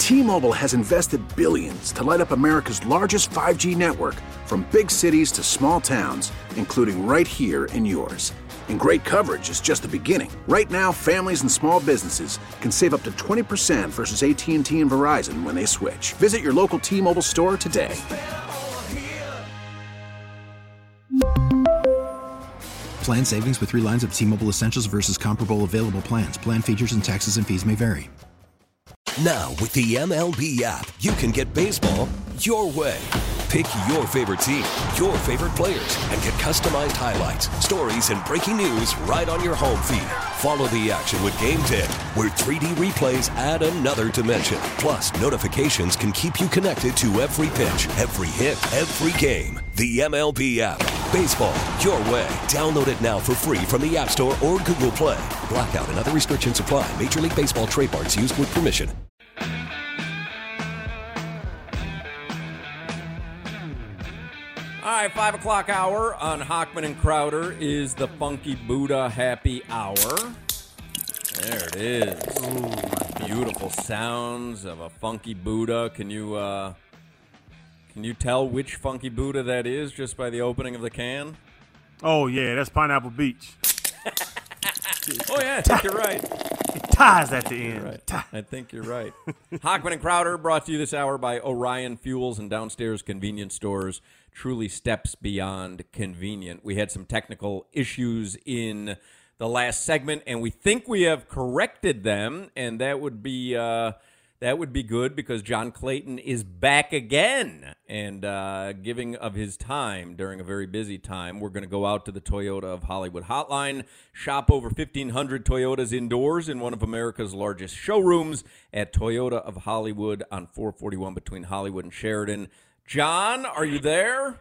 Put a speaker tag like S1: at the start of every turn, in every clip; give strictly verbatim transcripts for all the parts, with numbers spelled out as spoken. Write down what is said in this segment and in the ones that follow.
S1: T-Mobile has invested billions to light up America's largest five G network, from big cities to small towns, including right here in yours. And great coverage is just the beginning. Right now, families and small businesses can save up to twenty percent versus A T and T and Verizon when they switch. Visit your local T-Mobile store today.
S2: Plan savings with three lines of T-Mobile Essentials versus comparable available plans. Plan features and taxes and fees may vary.
S3: Now, with the M L B app, you can get baseball your way. Pick your favorite team, your favorite players, and get customized highlights, stories, and breaking news right on your home feed. Follow the action with Game Day, where three D replays add another dimension. Plus, notifications can keep you connected to every pitch, every hit, every game. The M L B app. Baseball your way. Download it now for free from the App Store or Google Play. Blackout and other restrictions apply. Major League Baseball trademarks used with permission.
S4: All right, five o'clock hour on Hochman and Crowder is the Funky Buddha Happy Hour. There it is. Ooh, beautiful sounds of a Funky Buddha. Can you uh, can you tell which Funky Buddha that is just by the opening of the can?
S5: Oh yeah, that's Pineapple Beach.
S4: Oh yeah, I think you're right.
S5: It ties at the end.
S4: Right. I think you're right. Hochman and Crowder brought to you this hour by Orion Fuels and Downstairs Convenience Stores. Truly steps beyond convenient. We had some technical issues in the last segment, and we think we have corrected them, and that would be uh, that would be good because John Clayton is back again and uh, giving of his time during a very busy time. We're going to go out to the Toyota of Hollywood hotline, shop over fifteen hundred Toyotas indoors in one of America's largest showrooms at Toyota of Hollywood on four forty-one between Hollywood and Sheridan. John, are you there?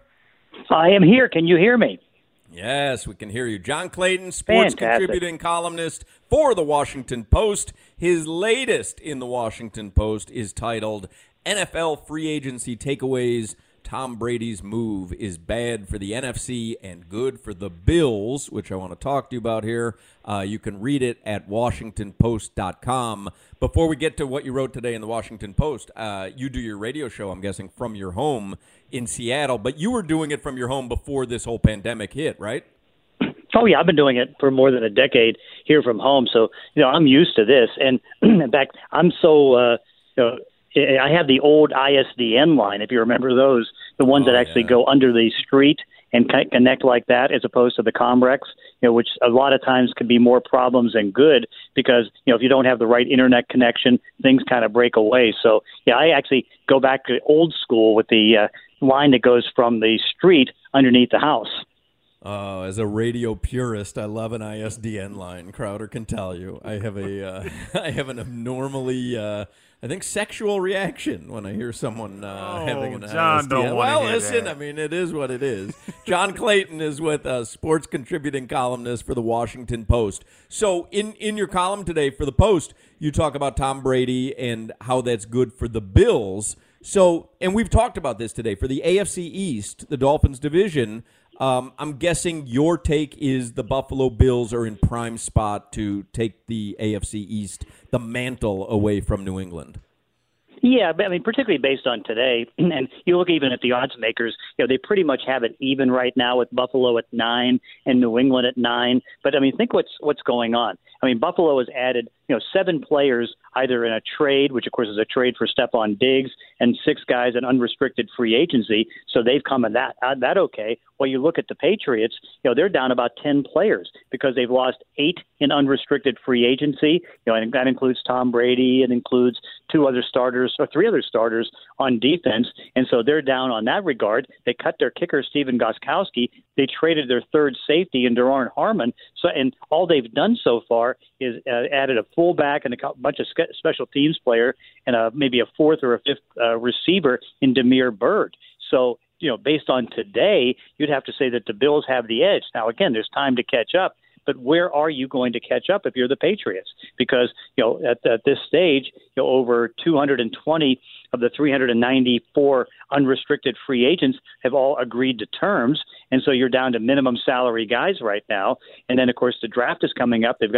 S6: I am here. Can you hear me?
S4: Yes, we can hear you. John Clayton, sports
S6: Fantastic.
S4: contributing columnist for the Washington Post. His latest in the Washington Post is titled N F L Free Agency Takeaways. Tom Brady's move is bad for the N F C and good for the Bills, which I want to talk to you about here. Uh, you can read it at washington post dot com. Before we get to what you wrote today in the Washington Post, uh, you do your radio show, I'm guessing, from your home in Seattle, but you were doing it from your home before this whole pandemic hit, right?
S6: Oh, yeah, I've been doing it for more than a decade here from home, so, you know, I'm used to this. And, in fact, I'm so, uh, you know, I have the old I S D N line, if you remember those, the ones oh, that actually yeah. go under the street and connect like that as opposed to the Comrex, you know, which a lot of times can be more problems than good because, you know, if you don't have the right internet connection, things kind of break away. So, yeah, I actually go back to old school with the uh, line that goes from the street underneath the house.
S4: Uh, as a radio purist, I love an I S D N line. Crowder can tell you. I have a, uh, I have an abnormally, uh, I think, sexual reaction when I hear someone uh,
S5: oh,
S4: having an
S5: John
S4: I S D N.
S5: Don't
S4: well,
S5: hear
S4: listen,
S5: that.
S4: I mean, it is what it is. John Clayton is with us, sports contributing columnist for the Washington Post. So in, in your column today for the Post, you talk about Tom Brady and how that's good for the Bills. So, and we've talked about this today. For the A F C East, the Dolphins division, Um, I'm guessing your take is the Buffalo Bills are in prime spot to take the A F C East, the mantle away from New England.
S6: Yeah, but I mean, particularly based on today, and you look even at the odds makers, you know, they pretty much have it even right now with Buffalo at nine and New England at nine. But I mean, think what's what's going on. I mean, Buffalo has added, you know, seven players either in a trade, which of course is a trade for Stephon Diggs, and six guys in unrestricted free agency. So they've come in that uh, that okay. Well, you look at the Patriots, you know, they're down about ten players because they've lost eight in unrestricted free agency. You know, and that includes Tom Brady. It includes two other starters or three other starters on defense. And so they're down on that regard. They cut their kicker, Stephen Gostkowski. They traded their third safety in Duron Harmon. So, and all they've done so far is uh, added a fullback and a bunch of spe- special teams player and a, maybe a fourth or a fifth uh, receiver in Damiere Byrd. So, you know, based on today, you'd have to say that the Bills have the edge. Now, again, there's time to catch up, but where are you going to catch up if you're the Patriots? Because, you know, at, at this stage, you know, over two hundred twenty of the three hundred ninety-four unrestricted free agents have all agreed to terms. And so you're down to minimum salary guys right now. And then, of course, the draft is coming up. They've got to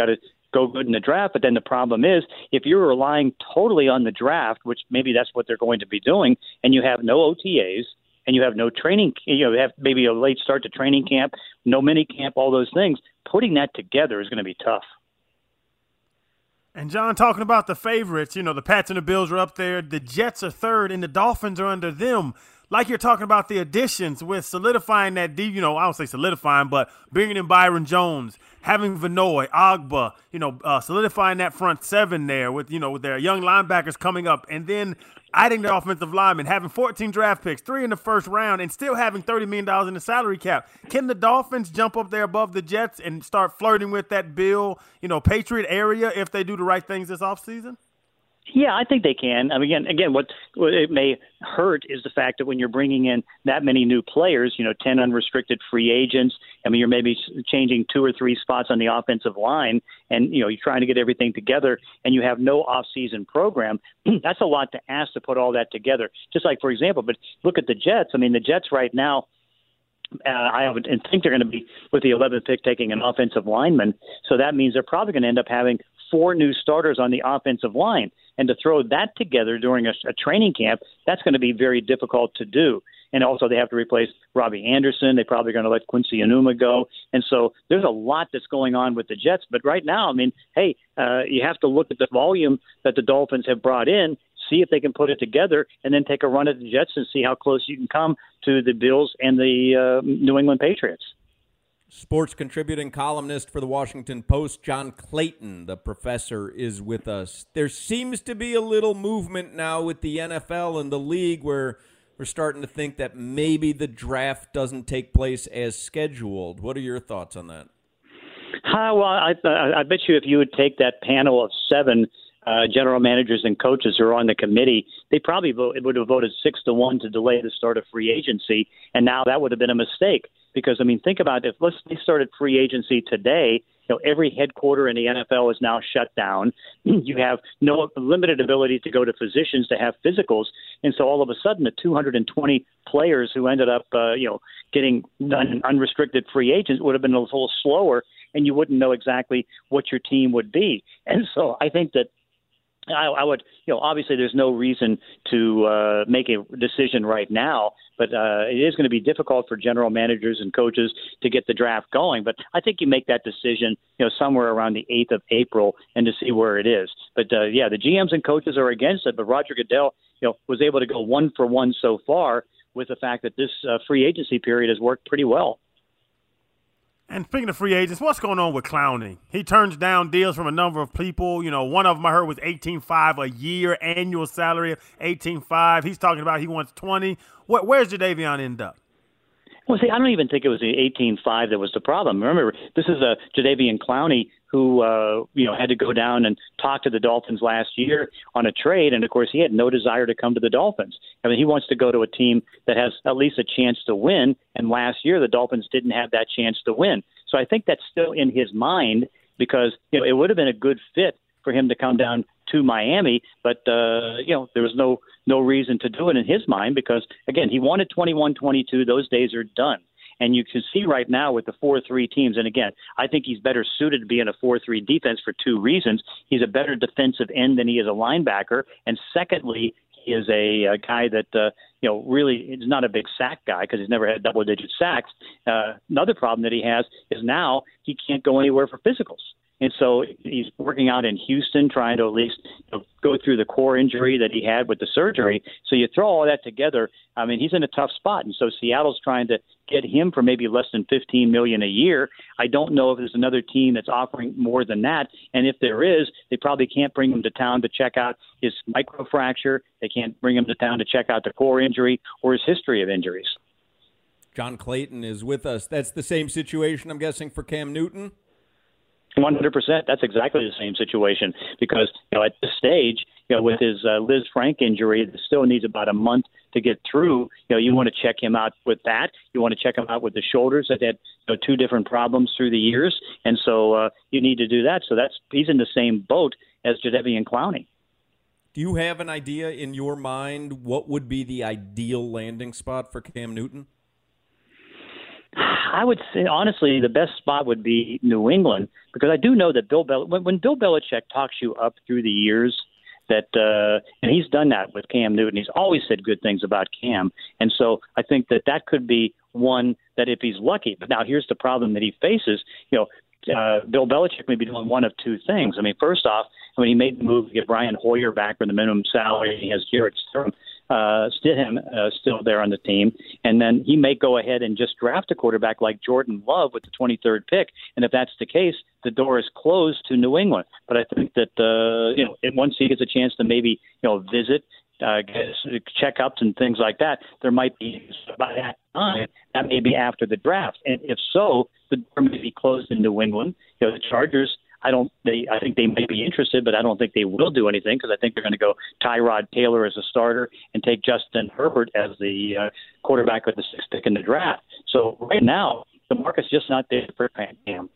S6: go good in the draft. But then the problem is, if you're relying totally on the draft, which maybe that's what they're going to be doing, and you have no O T As and you have no training, you know, have maybe a late start to training camp, no mini camp, all those things, putting that together is going to be tough.
S5: And, John, talking about the favorites, you know, the Pats and the Bills are up there. The Jets are third, and the Dolphins are under them. Like you're talking about the additions with solidifying that deep, you know, I don't say solidifying, but bringing in Byron Jones, having Vanoy, Agba, you know, uh, solidifying that front seven there with, you know, with their young linebackers coming up, and then adding the offensive linemen, having fourteen draft picks, three in the first round, and still having thirty million dollars in the salary cap. Can the Dolphins jump up there above the Jets and start flirting with that Bill, you know, Patriot area if they do the right things this offseason?
S6: Yeah, I think they can. I mean, again, again, what, what it may hurt is the fact that when you're bringing in that many new players, you know, ten unrestricted free agents. I mean, you're maybe changing two or three spots on the offensive line, and you know, you're trying to get everything together, and you have no off-season program. That's a lot to ask to put all that together. Just like, for example, but look at the Jets. I mean, the Jets right now. Uh, I would think they're going to be with the eleventh pick taking an offensive lineman, so that means they're probably going to end up having four new starters on the offensive line. And to throw that together during a, a training camp, that's going to be very difficult to do. And also they have to replace Robbie Anderson. They're probably going to let Quincy Enunwa go. And so there's a lot that's going on with the Jets. But right now, I mean, hey, uh, you have to look at the volume that the Dolphins have brought in, see if they can put it together, and then take a run at the Jets and see how close you can come to the Bills and the uh, New England Patriots.
S4: Sports contributing columnist for the Washington Post, John Clayton, the professor, is with us. There seems to be a little movement now with the N F L and the league where we're starting to think that maybe the draft doesn't take place as scheduled. What are your thoughts on that?
S6: Uh, well, I, I, I bet you if you would take that panel of seven uh, general managers and coaches who are on the committee, they probably vote, would have voted six to one to delay the start of free agency, and now that would have been a mistake. Because, I mean, think about it. If let's they started free agency today, you know, every headquarter in the N F L is now shut down. You have no limited ability to go to physicians to have physicals. And so all of a sudden, the two hundred twenty players who ended up, uh, you know, getting un- unrestricted free agents would have been a little slower, and you wouldn't know exactly what your team would be. And so I think that I, I would, you know, obviously there's no reason to uh, make a decision right now, but uh, it is going to be difficult for general managers and coaches to get the draft going. But I think you make that decision, you know, somewhere around the eighth of April and to see where it is. But, uh, yeah, the G Ms and coaches are against it, but Roger Goodell, you know, was able to go one for one so far with the fact that this uh, free agency period has worked pretty well.
S5: And speaking of free agents, what's going on with Clowney? He turns down deals from a number of people. You know, one of them I heard was eighteen five a year, annual salary of eighteen five. He's talking about he wants twenty. What, where's Jadeveon end up?
S6: Well, see, I don't even think it was the eighteen five that was the problem. Remember, this is a Jadeveon Clowney who, uh, you know, had to go down and talk to the Dolphins last year on a trade, and of course, he had no desire to come to the Dolphins. I mean, he wants to go to a team that has at least a chance to win, and last year the Dolphins didn't have that chance to win. So I think that's still in his mind because, you know, it would have been a good fit for him to come down to Miami, but uh, you know, there was no no reason to do it in his mind because, again, he wanted twenty-one twenty-two. Those days are done. And you can see right now with the four three teams, and again, I think he's better suited to be in a four three defense for two reasons. He's a better defensive end than he is a linebacker. And secondly, he is a, a guy that, uh, you know, really is not a big sack guy because he's never had double-digit sacks. Uh, another problem that he has is now he can't go anywhere for physicals. And so he's working out in Houston, trying to at least you know, go through the core injury that he had with the surgery. So you throw all that together, I mean, he's in a tough spot. And so Seattle's trying to get him for maybe less than fifteen million dollars a year. I don't know if there's another team that's offering more than that. And if there is, they probably can't bring him to town to check out his microfracture. They can't bring him to town to check out the core injury or his history of injuries.
S4: John Clayton is with us. That's the same situation, I'm guessing, for Cam Newton?
S6: one hundred percent. That's exactly the same situation because, you know, at this stage, you know, with his uh, Liz Frank injury, it still needs about a month to get through. You know, you want to check him out with that. You want to check him out with the shoulders that had you know, two different problems through the years. And so uh, you need to do that. So that's he's in the same boat as Jadeveon Clowney.
S4: Do you have an idea in your mind what would be the ideal landing spot for Cam Newton?
S6: I would say, honestly, the best spot would be New England, because I do know that Bill Bel- when, when Bill Belichick talks you up through the years, that uh, and he's done that with Cam Newton. He's always said good things about Cam, and so I think that that could be one that if he's lucky. But now here's the problem that he faces. You know, uh, Bill Belichick may be doing one of two things. I mean, first off, when he made the move to get Brian Hoyer back for the minimum salary, he has Jarrett Stidham, uh, Stidham uh, still there on the team, and then he may go ahead and just draft a quarterback like Jordan Love with the twenty-third pick. And if that's the case, the door is closed to New England. But I think that uh, you know, once he gets a chance to maybe you know visit, uh, get checkups and things like that, there might be by that time that may be after the draft. And if so, the door may be closed in New England. You know, the Chargers. I don't. They. I think they might be interested, but I don't think they will do anything, because I think they're going to go Tyrod Taylor as a starter and take Justin Herbert as the uh, quarterback with the sixth pick in the draft. So right now, the market's just not there for Cam.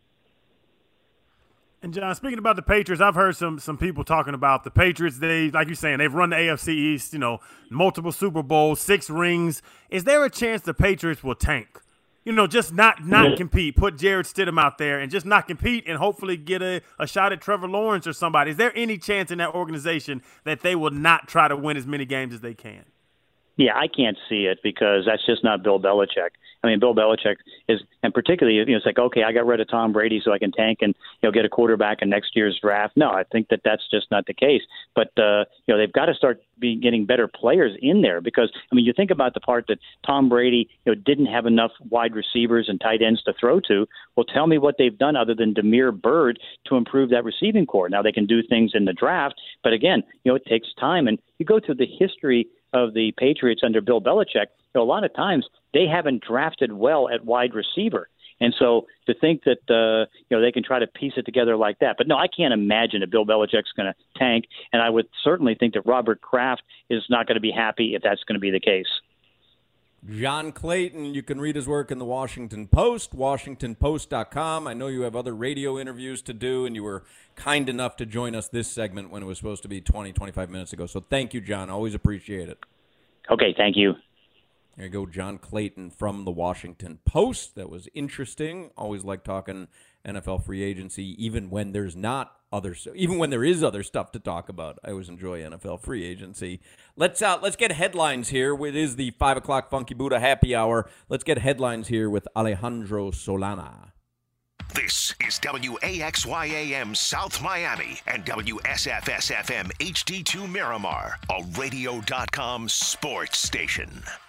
S5: And John, speaking about the Patriots, I've heard some some people talking about the Patriots. They, like you're saying, they've run the A F C East. You know, multiple Super Bowls, six rings. Is there a chance the Patriots will tank? You know, just not not compete, put Jarrett Stidham out there and just not compete and hopefully get a, a shot at Trevor Lawrence or somebody. Is there any chance in that organization that they will not try to win as many games as they can?
S6: Yeah, I can't see it, because that's just not Bill Belichick. I mean, Bill Belichick is, and particularly, you know, it's like, okay, I got rid of Tom Brady so I can tank and, you know, get a quarterback in next year's draft. No, I think that that's just not the case. But, uh, you know, they've got to start be getting better players in there, because, I mean, you think about the part that Tom Brady, you know, didn't have enough wide receivers and tight ends to throw to. Well, tell me what they've done other than Damiere Byrd to improve that receiving core. Now, they can do things in the draft, but again, you know, it takes time. And you go through the history of the Patriots under Bill Belichick, you know, a lot of times they haven't drafted well at wide receiver. And so to think that, uh, you know, they can try to piece it together like that. But no, I can't imagine that Bill Belichick's going to tank. And I would certainly think that Robert Kraft is not going to be happy if that's going to be the case.
S4: John Clayton, you can read his work in the Washington Post, washington post dot com. I know you have other radio interviews to do, and you were kind enough to join us this segment when it was supposed to be twenty, twenty-five minutes ago. So thank you, John. Always appreciate it.
S6: Okay, thank you.
S4: There you go, John Clayton from the Washington Post. That was interesting. Always like talking N F L free agency, even when there's not other, even when there is other stuff to talk about. I always enjoy N F L free agency. Let's uh, let's get headlines here. It is the five o'clock Funky Buddha happy hour. Let's get headlines here with Alejandro Solana.
S7: This is W A X Y A M South Miami and W S F S F M H D two Miramar, a radio dot com sports station.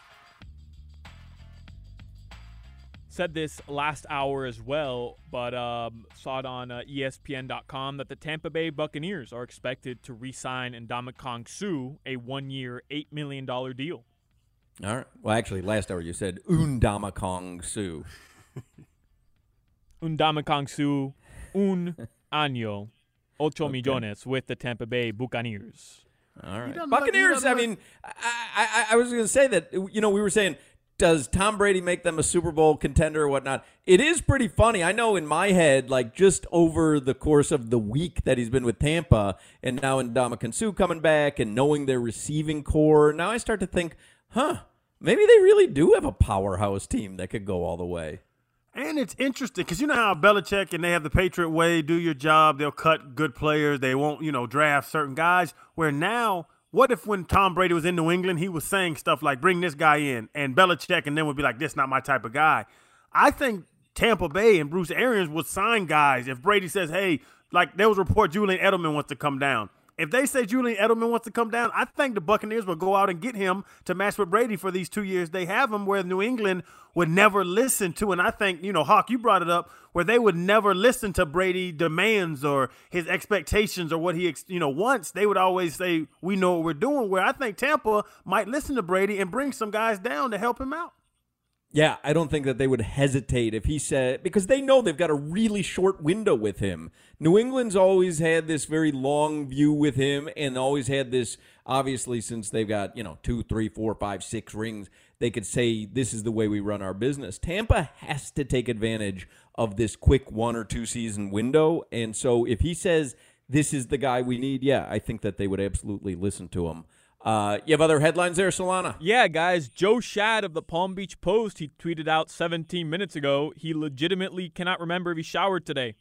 S8: Said this last hour as well, but um, saw it on uh, E S P N dot com that the Tampa Bay Buccaneers are expected to re-sign Ndamukong Suh, a one-year, eight million dollars deal.
S4: All right. Well, actually, last hour you said Ndamukong Suh.
S8: Ndamukong Suh, un año, ocho okay. millones with the Tampa Bay Buccaneers.
S4: All right. Buccaneers, I mean, I, I, I was going to say that, you know, we were saying, does Tom Brady make them a Super Bowl contender or whatnot? It is pretty funny. I know in my head, like just over the course of the week that he's been with Tampa, and now Ndamukong Suh coming back and knowing their receiving core, now I start to think, huh, maybe they really do have a powerhouse team that could go all the way.
S5: And it's interesting because you know how Belichick and they have the Patriot way, do your job, they'll cut good players, they won't, you know, draft certain guys, where now – what if when Tom Brady was in New England, he was saying stuff like, bring this guy in, and Belichick and then would be like, this not my type of guy. I think Tampa Bay and Bruce Arians would sign guys if Brady says, hey, like there was a report Julian Edelman wants to come down. If they say Julian Edelman wants to come down, I think the Buccaneers will go out and get him to match with Brady for these two years they have him, where New England would never listen to. And I think, you know, Hawk, you brought it up, where they would never listen to Brady demands or his expectations or what he, you know, wants. They would always say, we know what we're doing, where I think Tampa might listen to Brady and bring some guys down to help him out.
S4: Yeah, I don't think that they would hesitate if he said, because they know they've got a really short window with him. New England's always had this very long view with him and always had this, obviously, since they've got, you know, two, three, four, five, six rings, they could say this is the way we run our business. Tampa has to take advantage of this quick one or two season window. And so if he says this is the guy we need, yeah, I think that they would absolutely listen to him. Uh, you have other headlines there, Solana?
S8: Yeah, guys. Joe Shad of the Palm Beach Post, he tweeted out seventeen minutes ago, he legitimately cannot remember if he showered today.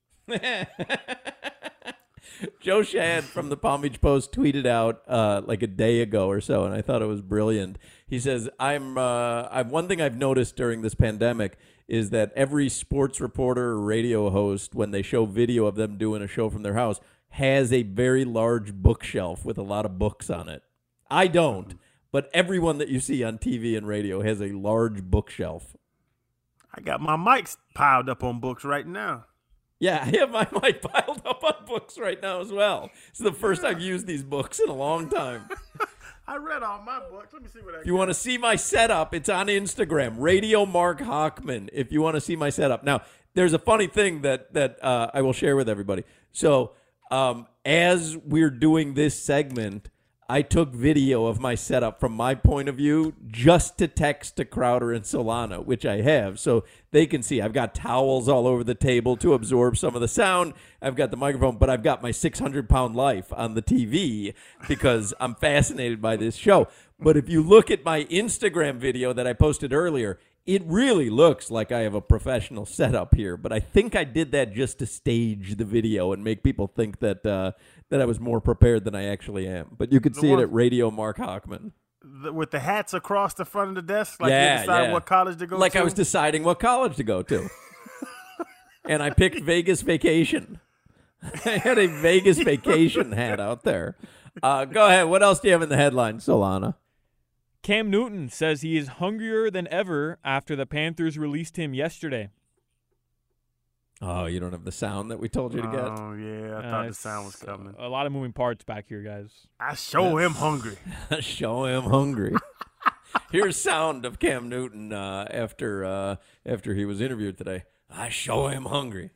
S4: Joe Shad from the Palm Beach Post tweeted out uh, like a day ago or so, and I thought it was brilliant. He says, "I'm. Uh, I've one thing I've noticed during this pandemic is that every sports reporter or radio host, when they show video of them doing a show from their house, has a very large bookshelf with a lot of books on it. I don't, but everyone that you see on T V and radio has a large bookshelf."
S5: I got my mics piled up on books right now.
S4: Yeah, I have my mic piled up on books right now as well. It's the first I've used these books in a long time.
S5: I read all my books. Let me see what I
S4: If you want to see my setup, it's on Instagram, Radio Mark Hochman, if you want to see my setup. Now, there's a funny thing that, that uh, I will share with everybody. So um, as we're doing this segment, I took video of my setup from my point of view just to text to Crowder and Solana, which I have, so they can see. I've got towels all over the table to absorb some of the sound. I've got the microphone, but I've got my six hundred pound life on the T V because I'm fascinated by this show. But if you look at my Instagram video that I posted earlier, it really looks like I have a professional setup here, but I think I did that just to stage the video and make people think that uh, that I was more prepared than I actually am. But you could
S5: The
S4: see
S5: one-
S4: it at Radio Mark Hochman.
S5: The, with the hats across the front of the desk, like
S4: Yeah,
S5: you decide
S4: yeah.
S5: what college to go
S4: Like
S5: to.
S4: I was deciding what college to go to. And I picked Vegas Vacation. I had a Vegas Vacation hat out there. Uh, go ahead. What else do you have in the headline, Solana?
S8: Cam Newton says he is hungrier than ever after the Panthers released him yesterday.
S4: Oh, you don't have the sound that we told you to get?
S5: Oh, yeah. I
S8: Uh,
S5: thought the
S8: it's,
S5: sound was coming.
S8: A lot of moving parts back here, guys.
S5: I show him hungry.
S4: Show him hungry. Here's sound of Cam Newton uh, after uh, after he was interviewed today. I show him hungry.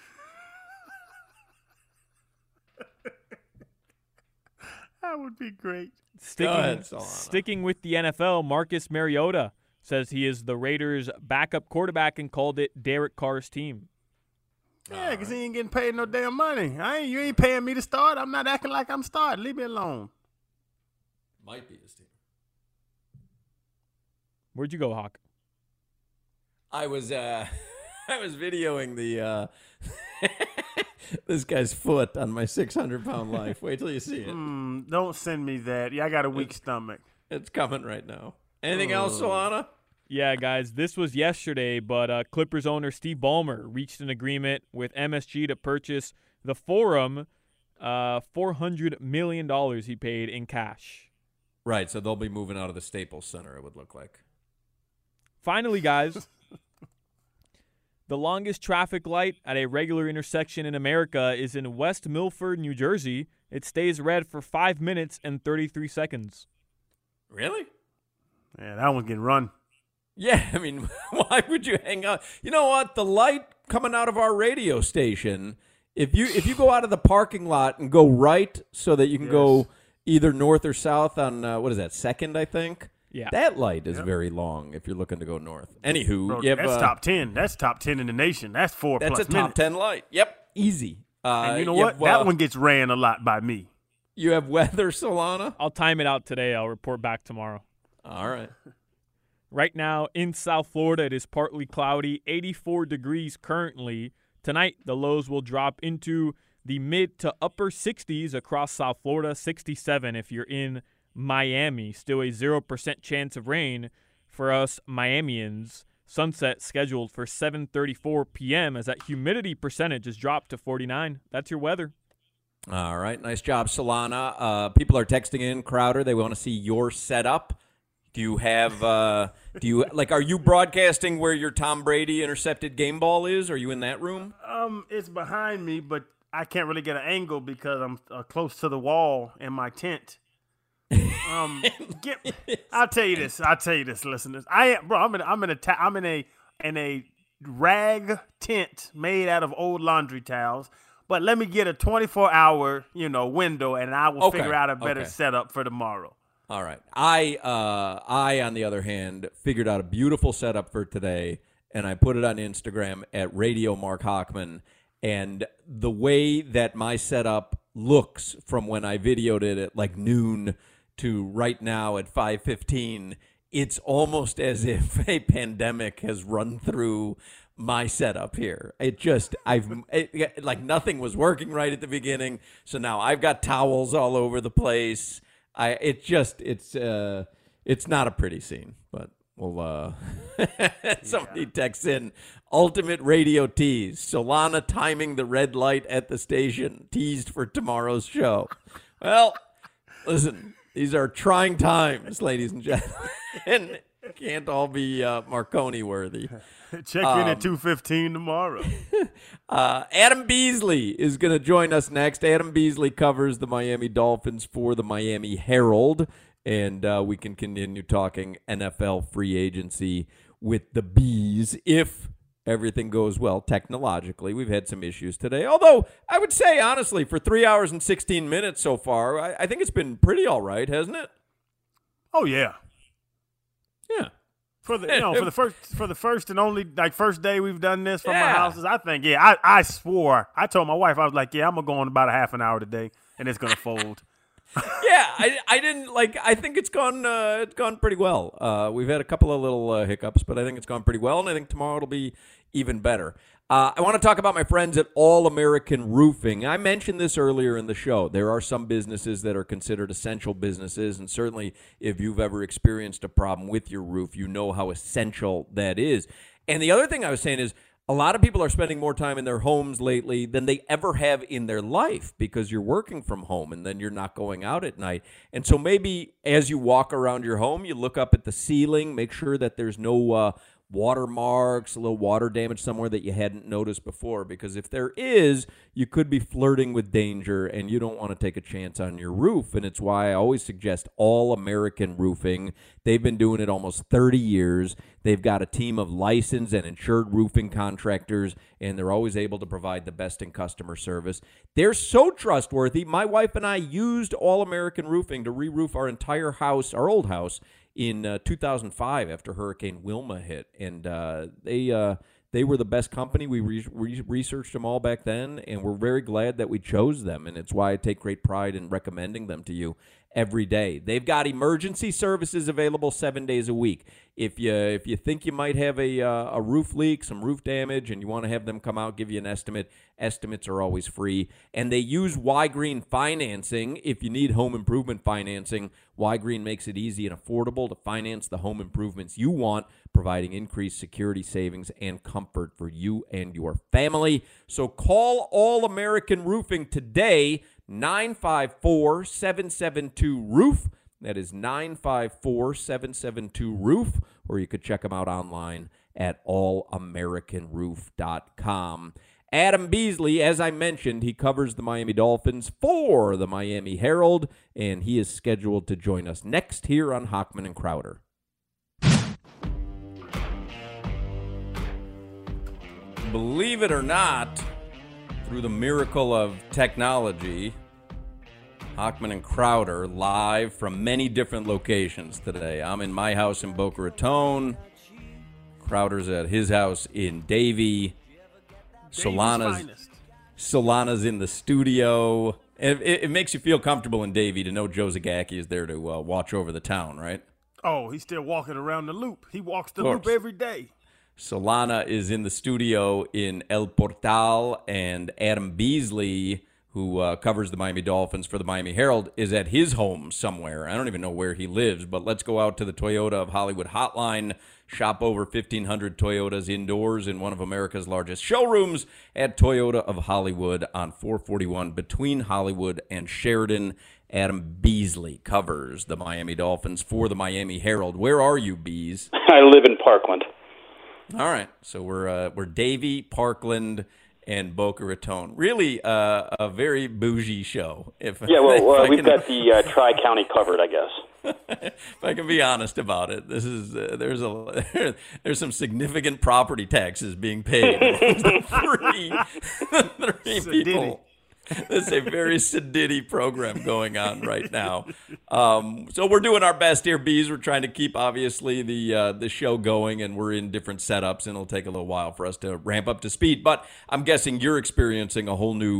S5: That would be great.
S8: Sticking,
S4: ahead, Solana.
S8: sticking with the N F L, Marcus Mariota says he is the Raiders' backup quarterback and called it Derek Carr's team.
S5: Yeah, because he ain't getting paid no damn money. I ain't. You ain't paying me to start. I'm not acting like I'm starting. Leave me alone.
S4: Might be his team.
S8: Where'd you go, Hawk?
S4: I was uh, I was videoing the uh, this guy's foot on my six hundred pound life. Wait till you see it.
S5: Mm, don't send me that. Yeah, I got a weak stomach.
S4: It's coming right now. Anything else, Solana?
S8: Yeah, guys, this was yesterday, but uh, Clippers owner Steve Ballmer reached an agreement with M S G to purchase the Forum. Uh, four hundred million dollars he paid in cash.
S4: Right, so they'll be moving out of the Staples Center, it would look like.
S8: Finally, guys, the longest traffic light at a regular intersection in America is in West Milford, New Jersey. It stays red for five minutes and thirty-three seconds.
S4: Really?
S5: Yeah, that one can run.
S4: Yeah, I mean, why would you hang out? You know what? The light coming out of our radio station, if you if you go out of the parking lot and go right so that you can
S5: Yes.
S4: go either north or south on, uh, what is that, Second, I think?
S8: Yeah.
S4: That light is
S5: Yep.
S4: very long if you're looking to go north. Anywho,
S5: Bro,
S4: you have,
S5: that's
S4: uh,
S5: top ten. That's top ten in the nation. That's four
S4: that's
S5: plus
S4: a top
S5: minutes.
S4: ten light. Yep, easy. Uh,
S5: And you know
S4: you
S5: what?
S4: have,
S5: that
S4: uh,
S5: one gets ran a lot by me.
S4: You have weather, Solana?
S8: I'll time it out today. I'll report back tomorrow.
S4: All right.
S8: Right now in South Florida, it is partly cloudy, eighty-four degrees currently. Tonight, the lows will drop into the mid to upper sixties across South Florida, sixty-seven if you're in Miami. Still a zero percent chance of rain for us Miamians. Sunset scheduled for seven thirty-four p.m. as that humidity percentage has dropped to forty-nine. That's your weather.
S4: All right. Nice job, Solana. Uh, people are texting in, Crowder. They want to see your setup. Do you have, uh, do you, like, are you broadcasting where your Tom Brady intercepted game ball is? Are you in that room?
S5: Um, it's behind me, but I can't really get an angle because I'm uh, close to the wall in my tent. Um, get, I'll tell you this. I'll tell you this, listeners. I bro, I'm in, I'm in a, ta- I'm in a, in a rag tent made out of old laundry towels. But let me get a twenty-four hour, you know, window, and I will
S4: Okay,
S5: figure out a better
S4: okay.
S5: setup for tomorrow.
S4: All right. I, uh, I, on the other hand, figured out a beautiful setup for today, and I put it on Instagram at Radio Mark Hochman. And the way that my setup looks from when I videoed it at like noon to right now at five fifteen, it's almost as if a pandemic has run through my setup here. It just, I've, it, like nothing was working right at the beginning. So now I've got towels all over the place. I, it just, it's, uh, it's not a pretty scene, but we'll, uh, somebody yeah. texts in, ultimate radio tease. Solana timing the red light at the station, teased for tomorrow's show. Well, listen, these are trying times, ladies and gentlemen. Can't all be uh, Marconi worthy.
S5: Check
S4: um,
S5: in at two fifteen tomorrow.
S4: uh, Adam Beasley is going to join us next. Adam Beasley covers the Miami Dolphins for the Miami Herald, and uh, we can continue talking N F L free agency with the Bees if everything goes well technologically. We've had some issues today, although I would say, honestly, for three hours and sixteen minutes so far, I, I think it's been pretty all right, hasn't it?
S5: Oh, yeah.
S4: Yeah.
S5: For the you know for the first for the first and only like first day we've done this from
S4: yeah.
S5: our houses, I think yeah I, I swore I told my wife I was like yeah I'm gonna go on about a half an hour today and it's gonna fold.
S4: yeah, I, I didn't like. I think it's gone. Uh, it's gone pretty well. Uh, we've had a couple of little uh, hiccups, but I think it's gone pretty well, and I think tomorrow it'll be even better. Uh, I want to talk about my friends at All American Roofing. I mentioned this earlier in the show. There are some businesses that are considered essential businesses, and certainly if you've ever experienced a problem with your roof, you know how essential that is. And the other thing I was saying is a lot of people are spending more time in their homes lately than they ever have in their life because you're working from home and then you're not going out at night. And so maybe as you walk around your home, you look up at the ceiling, make sure that there's no uh, watermarks, a little water damage somewhere that you hadn't noticed before, because if there is, you could be flirting with danger and you don't want to take a chance on your roof. And it's why I always suggest All American Roofing. They've been doing it almost thirty years. They've got a team of licensed and insured roofing contractors, and they're always able to provide the best in customer service. They're so trustworthy. My wife and I used All American Roofing to re-roof our entire house, our old house, in uh, two thousand five after Hurricane Wilma hit, and uh, they uh, they were the best company. We re- re- researched them all back then, and we're very glad that we chose them, and it's why I take great pride in recommending them to you every day. They've got emergency services available seven days a week. If you if you think you might have a uh, a roof leak, some roof damage, and you want to have them come out, give you an estimate, estimates are always free. And they use Y-Green financing. If you need home improvement financing, Y-Green makes it easy and affordable to finance the home improvements you want, providing increased security savings and comfort for you and your family. So call All American Roofing today, nine five four, seven seven two, roof. That is nine five four, seven seven two, roof, or you could check them out online at all american roof dot com. Adam Beasley, as I mentioned, he covers the Miami Dolphins for the Miami Herald, and he is scheduled to join us next here on Hochman and Crowder. Believe it or not, through the miracle of technology, Hochman and Crowder live from many different locations today. I'm in my house in Boca Raton. Crowder's at his house in Davie. Solana's, Solana's in the studio. It, it, it makes you feel comfortable in Davie to know Joe Zagacki is there to uh, watch over the town, right?
S5: Oh, he's still walking around the loop. He walks the loop every day.
S4: Solana is in the studio in El Portal, and Adam Beasley, who uh, covers the Miami Dolphins for the Miami Herald, is at his home somewhere. I don't even know where he lives, but let's go out to the Toyota of Hollywood hotline. Shop over fifteen hundred Toyotas indoors in one of America's largest showrooms at Toyota of Hollywood on four forty-one between Hollywood and Sheridan. Adam Beasley covers the Miami Dolphins for the Miami Herald. Where are you, Bees?
S9: I live in Parkland.
S4: All right, so we're uh, we're Davie, Parkland, and Boca Raton. Really uh, a very bougie show. If
S9: yeah, well, uh,
S4: if
S9: we've
S4: can,
S9: got the uh, Tri-County covered, I guess.
S4: If I can be honest about it, this is uh, there's a there's some significant property taxes being paid. three three people. This is a very sedity program going on right now. Um, so we're doing our best here, Bees. We're trying to keep, obviously, the uh, the show going, and we're in different setups, and it'll take a little while for us to ramp up to speed. But I'm guessing you're experiencing a whole new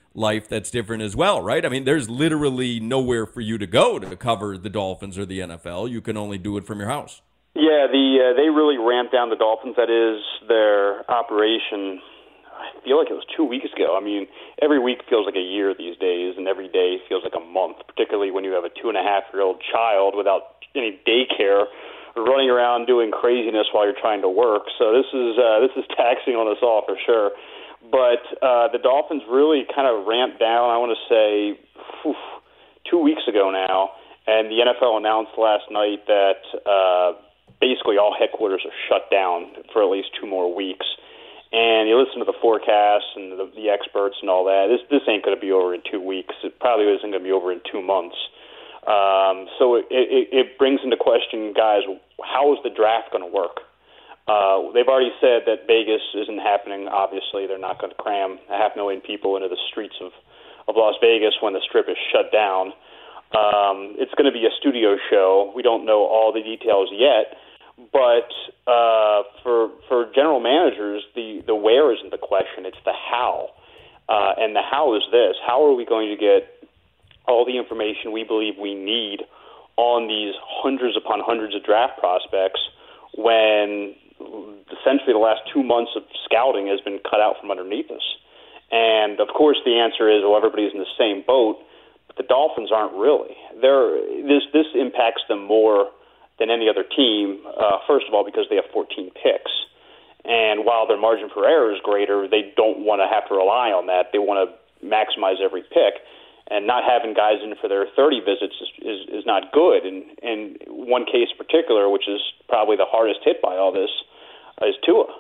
S4: life that's different as well, right? I mean, there's literally nowhere for you to go to cover the Dolphins or the N F L. You can only do it from your house.
S9: Yeah, the uh, they really ramped down the Dolphins. That is their operation. I feel like it was two weeks ago. I mean, every week feels like a year these days, and every day feels like a month, particularly when you have a two-and-a-half-year-old child without any daycare running around doing craziness while you're trying to work. So this is uh, this is taxing on us all for sure. But uh, the Dolphins really kind of ramped down, I want to say, whew, two weeks ago now, and the N F L announced last night that uh, basically all headquarters are shut down for at least two more weeks. And you listen to the forecasts and the, the experts and all that. This this ain't going to be over in two weeks. It probably isn't going to be over in two months. Um, so it, it, it brings into question, guys, how is the draft going to work? Uh, they've already said that Vegas isn't happening. Obviously, they're not going to cram a half million people into the streets of, of Las Vegas when the Strip is shut down. Um, it's going to be a studio show. We don't know all the details yet. But uh, for for general managers, the, the where isn't the question, it's the how. Uh, and the how is this. How are we going to get all the information we believe we need on these hundreds upon hundreds of draft prospects when essentially the last two months of scouting has been cut out from underneath us? And, of course, the answer is, well, everybody's in the same boat, but the Dolphins aren't really. They're, this, this impacts them more than any other team, uh, first of all, because they have fourteen picks. And while their margin for error is greater, they don't want to have to rely on that. They want to maximize every pick. And not having guys in for their thirty visits is, is, is not good. And, and one case in particular, which is probably the hardest hit by all this, is Tua.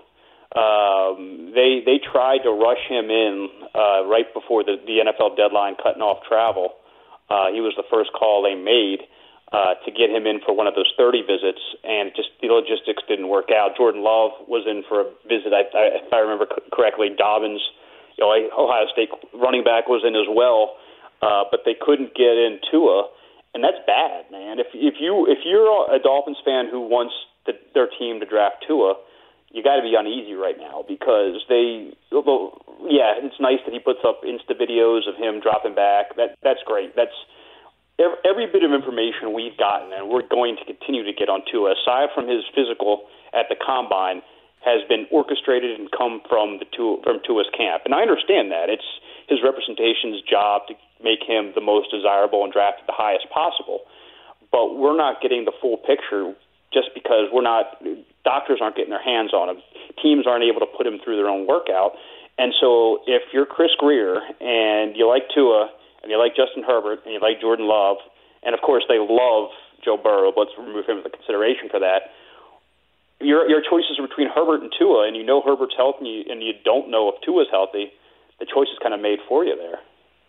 S9: Um, they they tried to rush him in uh, right before the, the N F L deadline, cutting off travel. Uh, he was the first call they made. Uh, to get him in for one of those thirty visits, and just the logistics didn't work out. Jordan Love was in for a visit, I, I, if I remember correctly. Dobbins, you know, Ohio State running back, was in as well, uh, but they couldn't get in Tua, and that's bad, man. If if you if you're a Dolphins fan who wants the, their team to draft Tua, you got to be uneasy right now because they. Well, yeah, it's nice that he puts up Insta videos of him dropping back. That that's great. That's every bit of information we've gotten, and we're going to continue to get on Tua, aside from his physical at the Combine, has been orchestrated and come from the Tua, from Tua's camp. And I understand that. It's his representation's job to make him the most desirable and drafted the highest possible. But we're not getting the full picture just because we're not – doctors aren't getting their hands on him. Teams aren't able to put him through their own workout. And so if you're Chris Greer and you like Tua – and you like Justin Herbert, and you like Jordan Love, and of course they love Joe Burrow, but let's remove him as a consideration for that. Your your choices are between Herbert and Tua, and you know Herbert's healthy, and you, and you don't know if Tua's healthy. The choice is kind of made for you there.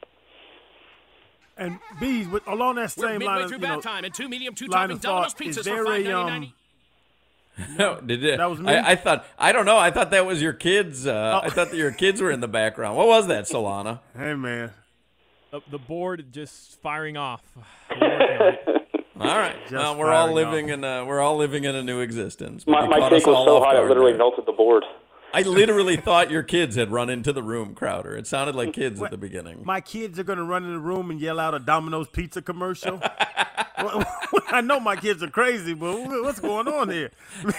S5: And Bees, with along that same line of, you know,
S10: time and two medium, two
S5: line
S10: topping
S5: of thought,
S10: Domino's pizzas
S5: is there
S10: for
S5: a
S10: five
S5: um?
S10: ninety-nine.
S4: No, did it?
S5: That was me?
S4: I, I thought I don't know. I thought that was your kids. Uh,
S5: Oh.
S4: I thought that your kids were in the background. What was that, Solana?
S5: Hey, man.
S8: The, the board just firing off. We're working on it.
S4: All right.
S5: Just
S4: Well, we're all
S5: firing
S4: living
S5: off.
S4: in a we're all living in a new existence.
S9: My,
S4: You
S9: my
S4: caught
S9: take
S4: us
S9: was
S4: all
S9: so
S4: off
S9: high it
S4: guard
S9: literally
S4: there.
S9: melted the board.
S4: I literally thought your kids had run into the room, Crowder. It sounded like kids at the beginning.
S5: My kids are going to run in the room and yell out a Domino's pizza commercial. Well, I know my kids are crazy, but what's going on here?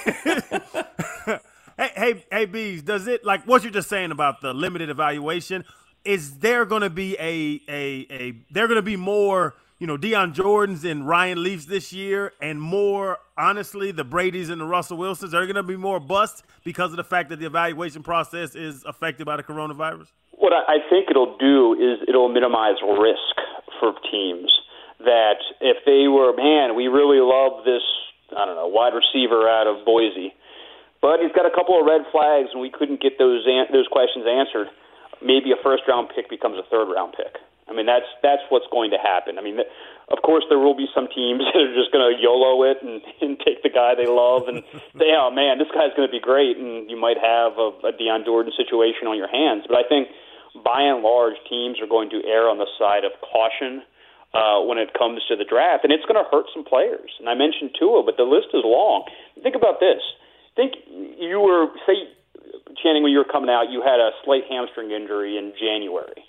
S5: hey, hey, hey, Bees, does it, like what you're just saying about the limited evaluation, is there going to be a, a, a, there going to be more, you know, Deion Jordans and Ryan Leafs this year, and more, honestly, the Bradys and the Russell Wilsons? Are there going to be more busts because of the fact that the evaluation process is affected by the coronavirus?
S9: What I I think it'll do is it'll minimize risk for teams. That if they were, man, we really love this, I don't know, wide receiver out of Boise, but he's got a couple of red flags and we couldn't get those an- those questions answered, maybe a first-round pick becomes a third-round pick. I mean, that's that's what's going to happen. I mean, of course, there will be some teams that are just going to YOLO it and, and take the guy they love and say, oh, man, this guy's going to be great, and you might have a, a Deion Jordan situation on your hands. But I think, by and large, teams are going to err on the side of caution uh, when it comes to the draft, and it's going to hurt some players. And I mentioned Tua, but the list is long. Think about this. Think you were, say, Channing, when you were coming out, you had a slight hamstring injury in January.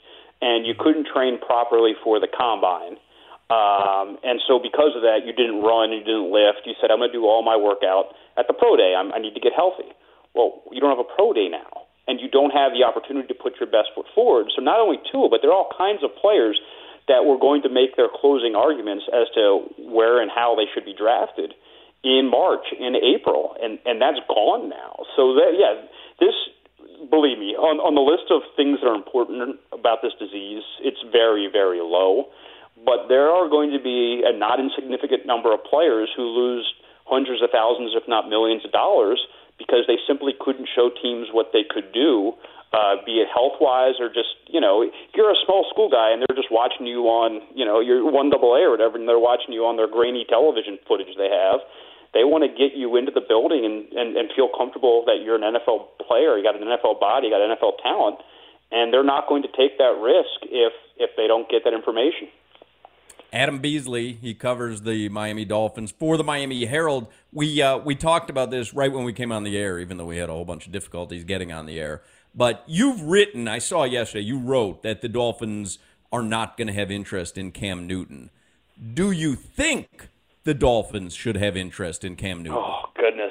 S9: and you couldn't train properly for the combine. Um, and so because of that, you didn't run, you didn't lift. You said, I'm going to do all my workout at the pro day. I'm, I need to get healthy. Well, you don't have a pro day now, and you don't have the opportunity to put your best foot forward. So not only Tua, but there are all kinds of players that were going to make their closing arguments as to where and how they should be drafted in March, in April, and, and that's gone now. So, that, yeah, this, believe me, on, on the list of things that are important about this disease, it's very, very low. But there are going to be a not insignificant number of players who lose hundreds of thousands, if not millions of dollars, because they simply couldn't show teams what they could do, uh, be it health-wise or just, you know, if you're a small school guy and they're just watching you on, you know, you're one double A or whatever, and they're watching you on their grainy television footage they have, they want to get you into the building and, and, and feel comfortable that you're an N F L player, you got an N F L body, you got N F L talent, and they're not going to take that risk if if they don't get that information.
S4: Adam Beasley, he covers the Miami Dolphins for the Miami Herald. We uh, we talked about this right when we came on the air, even though we had a whole bunch of difficulties getting on the air. But you've written, I saw yesterday, you wrote that the Dolphins are not going to have interest in Cam Newton. Do you think the Dolphins should have interest in Cam Newton?
S9: Oh, goodness.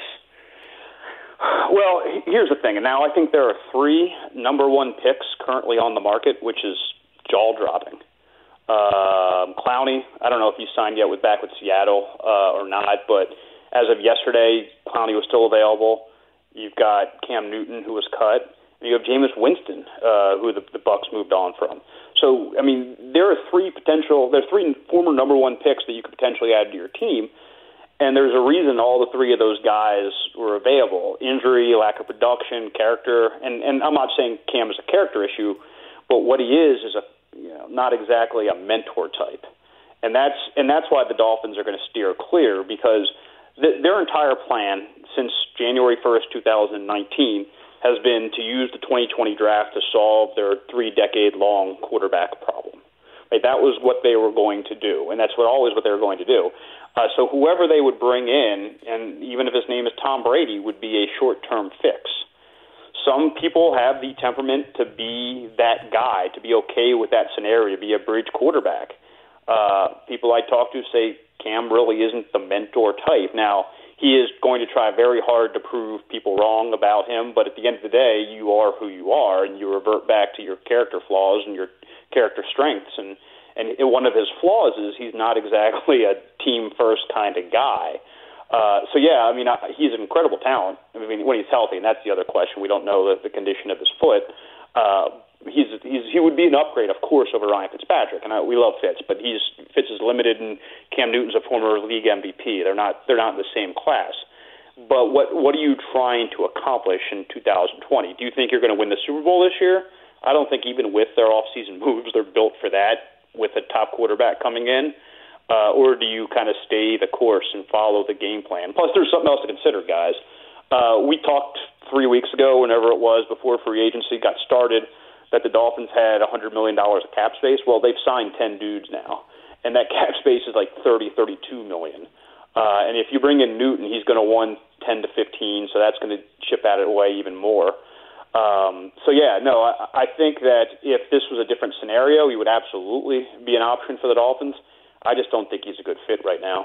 S9: Well, here's the thing. And now I think there are three number one picks currently on the market, which is jaw-dropping. Um, Clowney, I don't know if he's signed yet with back with Seattle uh, or not, but as of yesterday, Clowney was still available. You've got Cam Newton, who was cut. And you have Jameis Winston, uh, who the, the Bucs moved on from. So, I mean, there are three potential, there are three former number one picks that you could potentially add to your team, and there's a reason all the three of those guys were available. Injury, lack of production, character, and, and I'm not saying Cam is a character issue, but what he is is a you know, not exactly a mentor type. And that's and that's why the Dolphins are going to steer clear, because th- their entire plan since January first, twenty nineteen has been to use the twenty twenty draft to solve their three-decade-long quarterback problem. Right? That was what they were going to do, and that's what always what they were going to do. Uh, so whoever they would bring in, and even if his name is Tom Brady, would be a short-term fix. Some people have the temperament to be that guy, to be okay with that scenario, be a bridge quarterback. Uh, people I talk to say Cam really isn't the mentor type. Now, he is going to try very hard to prove people wrong about him, but at the end of the day, you are who you are, and you revert back to your character flaws and your character strengths. And, and one of his flaws is he's not exactly a team-first kind of guy. Uh, so, yeah, I mean, I, he's an incredible talent. I mean, when he's healthy, and that's the other question. We don't know the, the condition of his foot. Uh, he's, he's he would be an upgrade, of course, over Ryan Fitzpatrick, and I, we love Fitz, but he's Fitz is limited, and Cam Newton's a former league M V P. They're not they're not in the same class. But what what are you trying to accomplish in two thousand twenty? Do you think you're going to win the Super Bowl this year? I don't think even with their offseason moves, they're built for that with a top quarterback coming in. Uh, or do you kind of stay the course and follow the game plan? Plus, there's something else to consider, guys. Uh, we talked three weeks ago, whenever it was, before free agency got started, that the Dolphins had one hundred million dollars of cap space. Well, they've signed ten dudes now, and that cap space is like thirty, thirty-two million. Uh, and if you bring in Newton, he's going to want ten to fifteen, so that's going to chip at it away even more. Um, so, yeah, no, I, I think that if this was a different scenario, he would absolutely be an option for the Dolphins. I just don't think he's a good fit right now.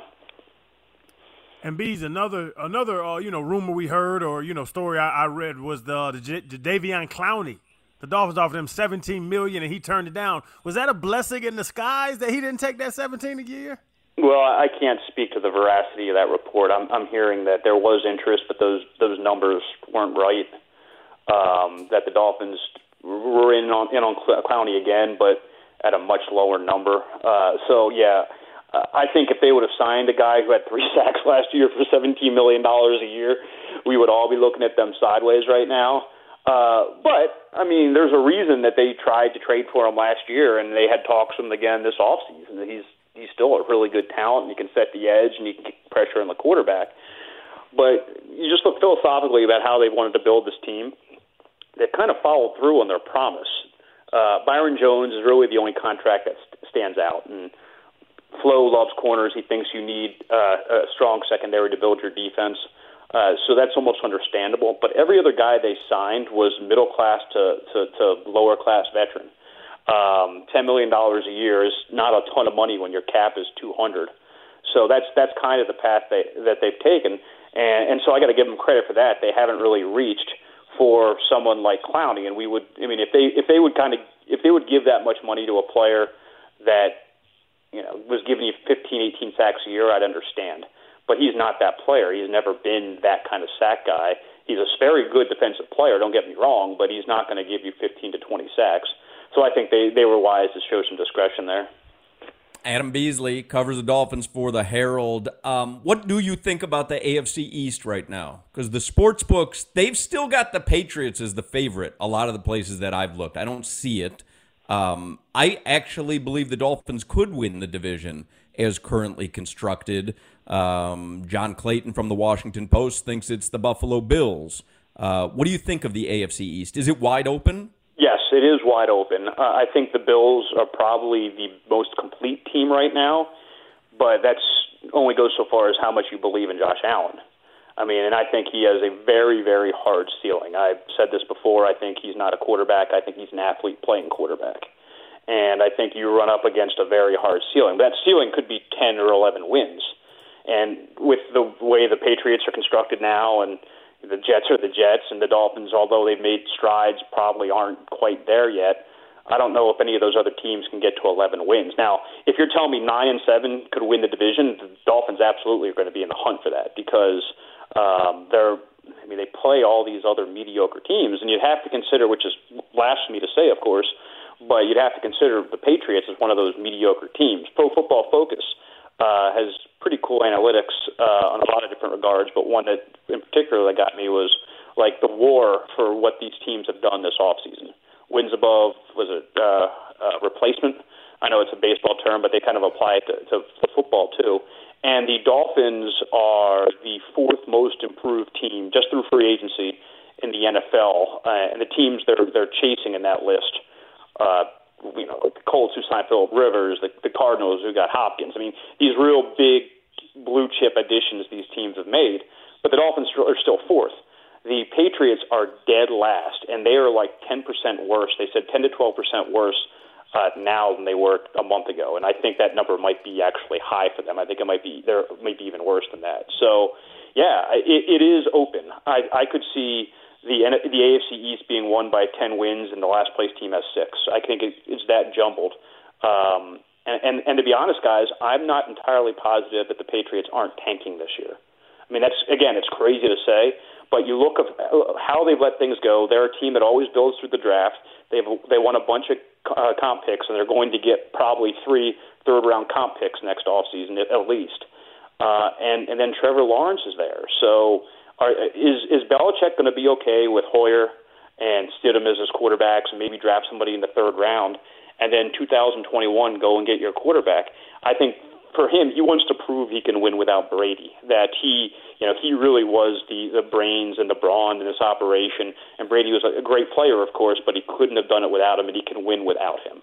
S5: And B's another another uh, you know rumor we heard or you know story I, I read was the the, J- the Jadeveon Clowney. The Dolphins offered him seventeen million dollars and he turned it down. Was that a blessing in disguise that he didn't take that seventeen a year?
S9: Well, I can't speak to the veracity of that report. I'm I'm hearing that there was interest, but those those numbers weren't right. Um, that the Dolphins were in on in on Clowney again, but at a much lower number. Uh, so, yeah, uh, I think if they would have signed a guy who had three sacks last year for seventeen million dollars a year, we would all be looking at them sideways right now. Uh, but, I mean, there's a reason that they tried to trade for him last year, and they had talks with him again this offseason. He's, he's still a really good talent, and he can set the edge, and he can get pressure on the quarterback. But you just look philosophically about how they wanted to build this team. They've kind of followed through on their promise. Uh, Byron Jones is really the only contract that st- stands out. And Flo loves corners. He thinks you need uh, a strong secondary to build your defense. Uh, so that's almost understandable. But every other guy they signed was middle class to, to, to lower class veteran. Um, ten million dollars a year is not a ton of money when your cap is two hundred. So that's that's kind of the path they, that they've taken, and, and so I got to give them credit for that. They haven't really reached for someone like Clowney, and we would, I mean, if they if they would kind of if they would give that much money to a player that, you know, was giving you fifteen, eighteen sacks a year, I'd understand. But he's not that player. He's never been that kind of sack guy. He's a very good defensive player, don't get me wrong, but he's not going to give you fifteen to twenty sacks. So I think they, they were wise to show some discretion there.
S4: Adam Beasley covers the Dolphins for the Herald. Um, what do you think about the A F C East right now? Because the sports books, they've still got the Patriots as the favorite. A lot of the places that I've looked, I don't see it. Um, I actually believe the Dolphins could win the division as currently constructed. Um, John Clayton from the Washington Post thinks it's the Buffalo Bills. Uh, what do you think of the A F C East? Is it wide open?
S9: Yes, it is wide open. Uh, I think the Bills are probably the most complete team right now, but that's only goes so far as how much you believe in Josh Allen. I mean, and I think he has a very, very hard ceiling. I've said this before. I think he's not a quarterback. I think he's an athlete playing quarterback. And I think you run up against a very hard ceiling. That ceiling could be ten or eleven wins. And with the way the Patriots are constructed now, and the Jets are the Jets, and the Dolphins, although they've made strides, probably aren't quite there yet. I don't know if any of those other teams can get to eleven wins. Now, if you're telling me nine and seven could win the division, the Dolphins absolutely are going to be in the hunt for that because um, they're. I mean, they play all these other mediocre teams, and you have to consider, which is blasphemy to say, of course, but you'd have to consider the Patriots as one of those mediocre teams. Pro Football Focus uh, has pretty cool analytics uh, on a lot of different regards, but one that in particular that got me was like the war for what these teams have done this offseason. Wins above, was it uh, uh, replacement? I know it's a baseball term, but they kind of apply it to, to, to football too. And the Dolphins are the fourth most improved team just through free agency in the N F L, uh, and the teams they're they're chasing in that list. Uh, you know, the Colts who signed Phillip Rivers, the, the Cardinals who got Hopkins. I mean, these real big blue chip additions these teams have made, but the Dolphins are still fourth. The Patriots are dead last, and they are like ten percent worse. They said ten to twelve percent worse uh, now than they were a month ago, and I think that number might be actually high for them. I think it might be there, might be even worse than that. So, yeah, it, it is open. I, I could see the the A F C East being won by ten wins, and the last place team has six. I think it, it's that jumbled. Um, and, and, and to be honest, guys, I'm not entirely positive that the Patriots aren't tanking this year. I mean, that's again, it's crazy to say, but you look at how they've let things go. They're a team that always builds through the draft. They've they won a bunch of uh, comp picks, and they're going to get probably three third-round comp picks next offseason at, at least. Uh, and and then Trevor Lawrence is there, so. Are, is is Belichick going to be okay with Hoyer and Stidham as his quarterbacks and maybe draft somebody in the third round and then two thousand twenty-one go and get your quarterback? I think for him, he wants to prove he can win without Brady, that he, you know, he really was the, the brains and the brawn in this operation. And Brady was a great player, of course, but he couldn't have done it without him, and he can win without him.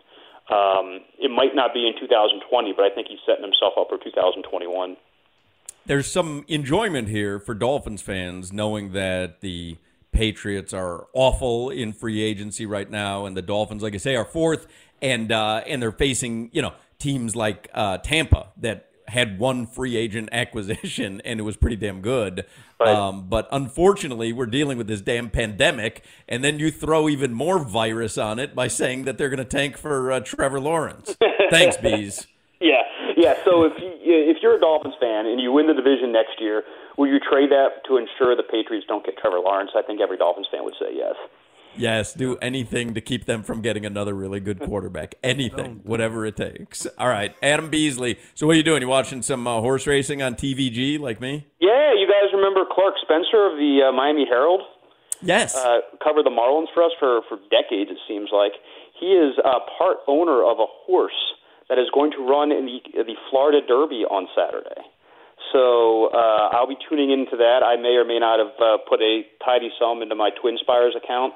S9: Um, it might not be in two thousand twenty, but I think he's setting himself up for two thousand twenty-one.
S4: There's some enjoyment here for Dolphins fans knowing that the Patriots are awful in free agency right now, and the Dolphins, like I say, are fourth, and uh, and they're facing, you know, teams like uh, Tampa that had one free agent acquisition, and it was pretty damn good.
S9: Right.
S4: Um, but unfortunately, we're dealing with this damn pandemic, and then you throw even more virus on it by saying that they're going to tank for uh, Trevor Lawrence. Thanks, Bees.
S9: Yeah, yeah. So if you, if you're a Dolphins fan and you win the division next year, will you trade that to ensure the Patriots don't get Trevor Lawrence? I think every Dolphins fan would say yes.
S4: Yes, do anything to keep them from getting another really good quarterback. Anything, whatever it takes. All right, Adam Beasley. So what are you doing? You watching some uh, horse racing on T V G like me?
S9: Yeah, you guys remember Clark Spencer of the uh, Miami Herald?
S4: Yes.
S9: Uh, covered the Marlins for us for, for decades, it seems like. He is uh, part owner of a horse that is going to run in the, the Florida Derby on Saturday. So uh, I'll be tuning into that. I may or may not have uh, put a tidy sum into my Twin Spires account,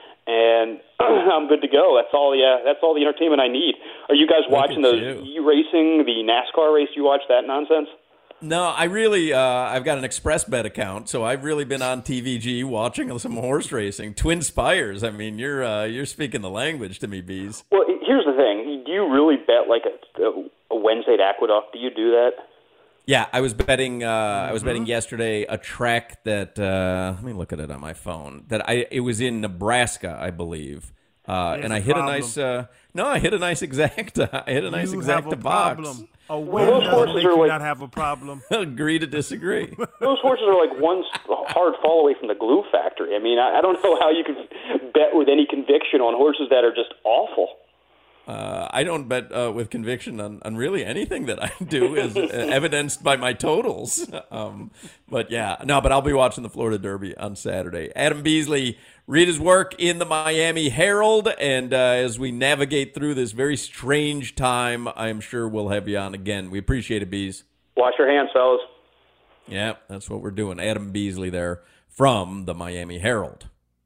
S9: and I'm good to go. That's all. Yeah, that's all the entertainment I need. Are you guys
S4: Look
S9: watching those
S4: you.
S9: e-racing, the NASCAR race? You watch that nonsense?
S4: No, I really, uh, I've got an Express Bet account, so I've really been on T V G watching some horse racing. Twin Spires. I mean, you're uh, you're speaking the language to me, Bees.
S9: Well, here's the thing. Do you really bet like a, a Wednesday at Aqueduct? Do you do that?
S4: Yeah, I was betting. Uh,
S5: Mm-hmm.
S4: I was betting yesterday a track that. Uh, let me look at it on my phone. That I. It was in Nebraska, I believe. Uh,
S5: There's
S4: and
S5: a
S4: I hit
S5: problem.
S4: a nice. Uh, no, I hit a nice exacta. I hit a nice
S5: You have
S4: exacta
S5: a
S4: box.
S5: problem. A win
S9: those
S5: doesn't
S9: horses
S5: make
S9: are
S5: you
S9: like-
S5: not have a problem.
S4: Agree to disagree.
S9: Those horses are like one hard fall away from the glue factory. I mean, I, I don't know how you can bet with any conviction on horses that are just awful.
S4: Uh, I don't bet uh, with conviction on, on really anything that I do, as uh, evidenced by my totals. Um, but yeah, no, but I'll be watching the Florida Derby on Saturday. Adam Beasley, read his work in the Miami Herald, and uh, as we navigate through this very strange time, I'm sure we'll have you on again. We appreciate it, Bees.
S9: Wash your hands, fellas.
S4: Yeah, that's what we're doing. Adam Beasley there from the Miami Herald.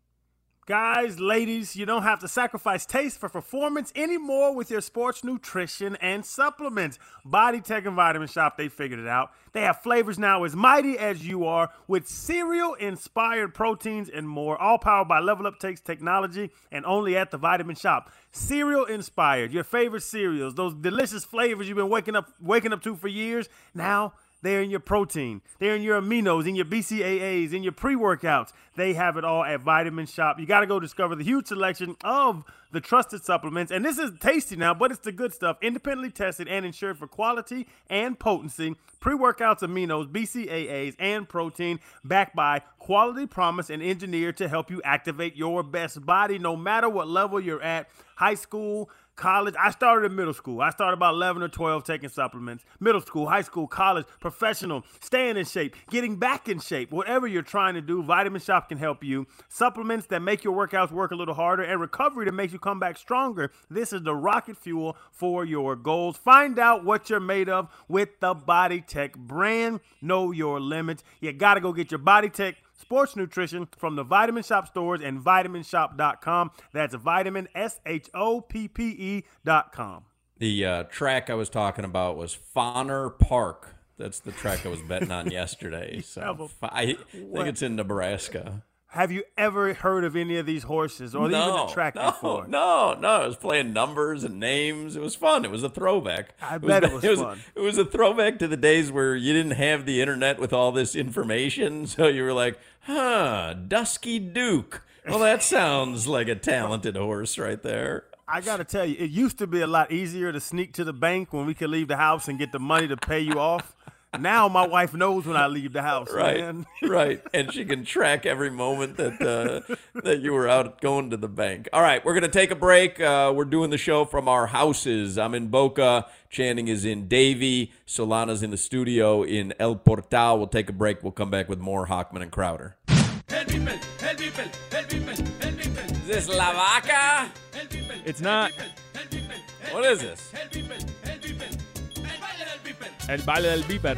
S5: Guys, ladies, you don't have to sacrifice taste for performance anymore with your sports nutrition and supplements. BodyTech and Vitamin Shop, they figured it out. They have flavors now as mighty as you are with cereal-inspired proteins and more, all powered by Level Up Takes technology and only at the Vitamin Shop. Cereal-inspired, your favorite cereals, those delicious flavors you've been waking up waking up to for years, now they're in your protein. They're in your aminos, in your B C A As, in your pre-workouts. They have it all at Vitamin Shop. You got to go discover the huge selection of the trusted supplements. And this is tasty now, but it's the good stuff. Independently tested and insured for quality and potency. Pre-workouts, aminos, B C A As, and protein backed by quality promise and engineered to help you activate your best body no matter what level you're at. High school, college. I started in middle school. I started about eleven or twelve taking supplements. Middle school, high school, college, professional, staying in shape, getting back in shape. Whatever you're trying to do, Vitamin Shop can help you. Supplements that make your workouts work a little harder and recovery that makes you come back stronger. This is the rocket fuel for your goals. Find out what you're made of with the BodyTech brand. Know your limits. You got to go get your BodyTech sports nutrition from the Vitamin Shop stores and vitamin shop dot com. That's vitamin, S H O P P E dot com.
S4: The uh, track I was talking about was Fauner Park. That's the track I was betting on yesterday. So I think it's in Nebraska.
S5: Have you ever heard of any of these horses or
S4: no,
S5: even the track
S4: no,
S5: before?
S4: No, no. I was playing numbers and names. It was fun. It was a throwback.
S5: I
S4: it
S5: bet
S4: was,
S5: it was,
S4: it was
S5: fun.
S4: It was a throwback to the days where you didn't have the internet with all this information. So you were like, huh, Dusky Duke. Well, that sounds like a talented horse right there.
S5: I got to tell you, it used to be a lot easier to sneak to the bank when we could leave the house and get the money to pay you off. Now my wife knows when I leave the house,
S4: right,
S5: man.
S4: Right, and she can track every moment that uh, that you were out going to the bank. All right, we're going to take a break. Uh, we're doing the show from our houses. I'm in Boca. Channing is in Davie. Solana's in the studio in El Portal. We'll take a break. We'll come back with more Hochman and Crowder. Is this La Vaca?
S8: It's not.
S4: What is this?
S8: El baile del beeper.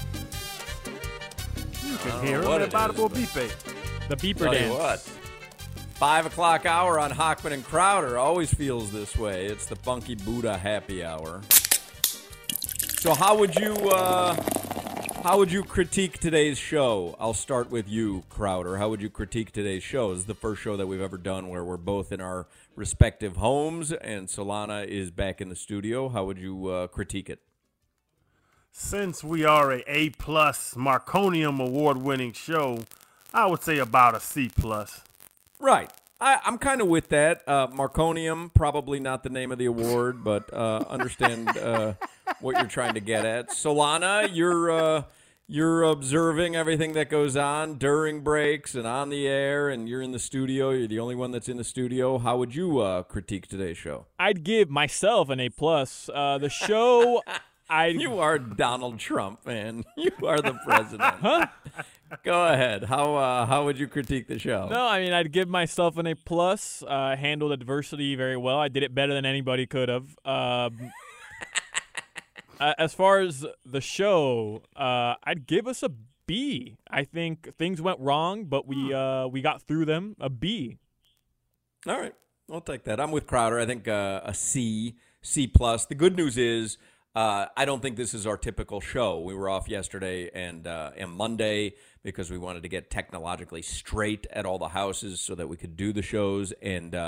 S5: You can hear
S4: what
S5: him
S4: it
S5: at
S4: is,
S5: Bible
S4: but-
S5: Bipe.
S8: The beeper
S4: Tell you
S8: dance.
S4: what. Five o'clock hour on Hochman and Crowder always feels this way. It's the Funky Buddha happy hour. So how would you uh, how would you critique today's show? I'll start with you, Crowder. How would you critique today's show? This is the first show that we've ever done where we're both in our respective homes and Solana is back in the studio. How would you uh, critique it?
S5: Since we are a A plus Marconium award winning show, I would say about a C plus.
S4: Right. I, I'm kind of with that. Uh, Marconium, probably not the name of the award, but uh, understand uh, what you're trying to get at. Solana, you're uh, you're observing everything that goes on during breaks and on the air, and you're in the studio. You're the only one that's in the studio. How would you uh, critique today's show?
S8: I'd give myself an A plus. Uh, the show, I
S4: You are Donald Trump, man. You are the president. Huh? Go ahead. How uh, how would you critique the show?
S8: No, I mean, I'd give myself an A plus. Uh, handled adversity very well. I did it better than anybody could have. Um, uh, as far as the show, uh, I'd give us a B. I think things went wrong, but we uh, we got through them. A B.
S4: All right. I'll take that. I'm with Crowder. I think uh, a C, C plus. The good news is uh, I don't think this is our typical show. We were off yesterday and uh, and Monday because we wanted to get technologically straight at all the houses so that we could do the shows. And uh,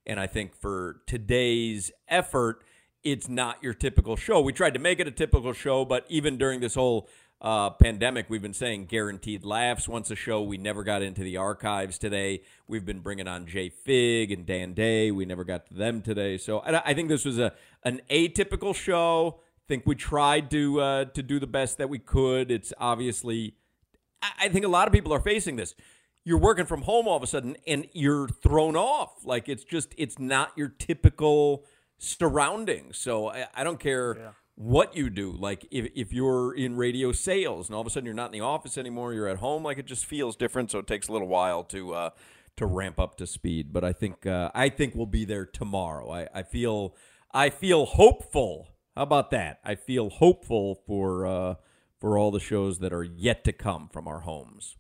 S4: And I think for today's effort, it's not your typical show. We tried to make it a typical show, but even during this whole uh, pandemic, we've been saying guaranteed laughs once a show. We never got into the archives today. We've been bringing on Jay Fig and Dan Day. We never got to them today. So I, I think this was a an atypical show. I think we tried to uh, to do the best that we could. It's obviously, I think a lot of people are facing this. You're working from home all of a sudden, and you're thrown off. Like, it's just, it's not your typical surroundings. So I, I don't care yeah. what you do. Like, if, if you're in radio sales and all of a sudden you're not in the office anymore, you're at home, like, it just feels different. So it takes a little while to uh, to ramp up to speed. But I think uh, I think we'll be there tomorrow. I, I feel I feel hopeful. How about that? I feel hopeful for uh, for all the shows that are yet to come from our homes.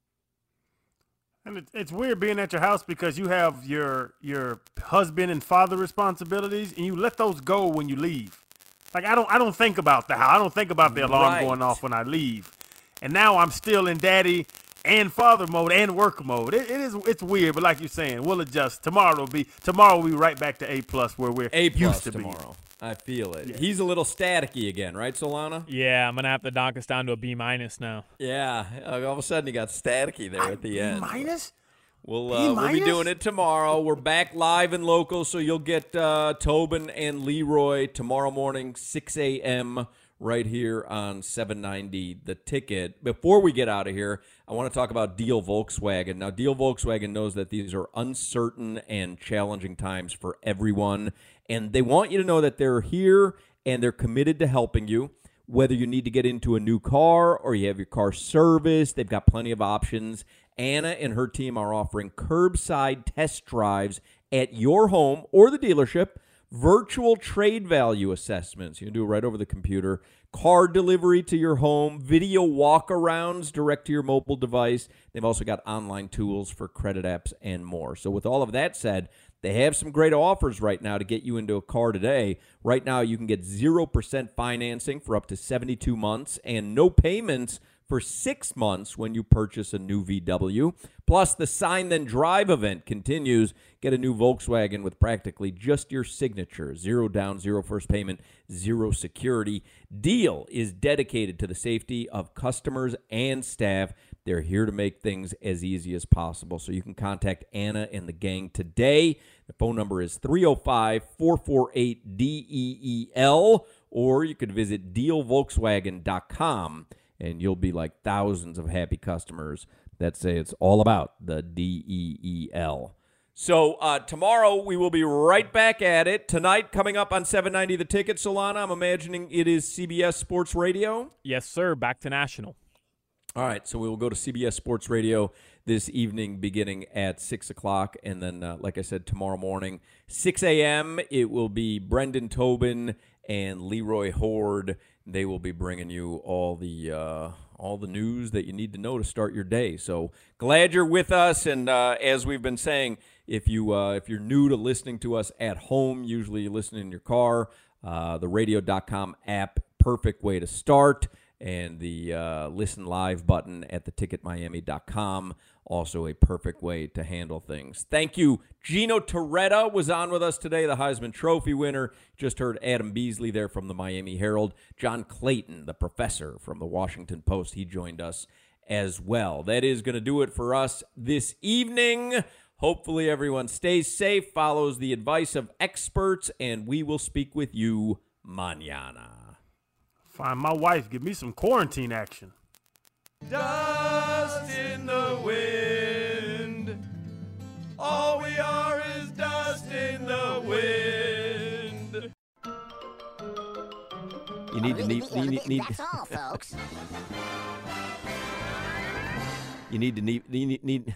S5: And it's weird being at your house because you have your your husband and father responsibilities, and you let those go when you leave. Like, I don't I don't think about the house. I don't think about the alarm right. going off when I leave. And now I'm still in daddy and father mode and work mode. It, it is it's weird, but like you're saying, we'll adjust. Tomorrow will be tomorrow we'll be right back to A plus where we're
S4: A plus
S5: used to
S4: tomorrow.
S5: Be.
S4: I feel it.
S5: Yeah.
S4: He's a little staticky again, right, Solana?
S8: Yeah, I'm gonna have to knock us down to a B minus now.
S4: Yeah, all of a sudden he got staticky there
S5: I,
S4: at the
S5: B
S4: end.
S5: Minus?
S4: We'll uh, we'll be doing it tomorrow. We're back live and local, so you'll get uh, Tobin and Leroy tomorrow morning, six a.m. right here on seven ninety The Ticket. Before we get out of here, I want to talk about Deal Volkswagen. Now, Deal Volkswagen knows that these are uncertain and challenging times for everyone, and they want you to know that they're here and they're committed to helping you. Whether you need to get into a new car or you have your car serviced, they've got plenty of options. Anna and her team are offering curbside test drives at your home or the dealership, virtual trade value assessments. You can do it right over the computer, car delivery to your home, video walkarounds direct to your mobile device. They've also got online tools for credit apps and more. So with all of that said, they have some great offers right now to get you into a car today. Right now, you can get zero percent financing for up to seventy-two months and no payments for six months when you purchase a new V W. Plus, the Sign Then Drive event continues. Get a new Volkswagen with practically just your signature. Zero down, zero first payment, zero security. Deal is dedicated to the safety of customers and staff. They're here to make things as easy as possible. So you can contact Anna and the gang today. The phone number is three oh five, four four eight, D E E L, or you could visit deal volkswagen dot com. And you'll be like thousands of happy customers that say it's all about the D E E L. So uh, tomorrow we will be right back at it. Tonight, coming up on seven ninety The Ticket, Solana, I'm imagining it is C B S Sports Radio?
S8: Yes, sir. Back to national.
S4: All right, so we will go to C B S Sports Radio this evening beginning at six o'clock. And then, uh, like I said, tomorrow morning, six a.m., it will be Brendan Tobin and Leroy Horde. They will be bringing you all the uh, all the news that you need to know to start your day. So glad you're with us. And uh, as we've been saying, if you uh, if you're new to listening to us at home, usually you listen in your car, uh, the radio dot com app, perfect way to start. And the uh, listen live button at the ticket miami dot com, also a perfect way to handle things. Thank you. Gino Torretta was on with us today, the Heisman Trophy winner. Just heard Adam Beasley there from the Miami Herald. John Clayton, the professor from the Washington Post, he joined us as well. That is going to do it for us this evening. Hopefully everyone stays safe, follows the advice of experts, and we will speak with you mañana.
S5: Find my wife. Give me some quarantine action.
S10: Dust in the wind. All we are is dust in the wind.
S4: You need to need, you need, need
S11: That's all, folks.
S4: You need to need you need, need.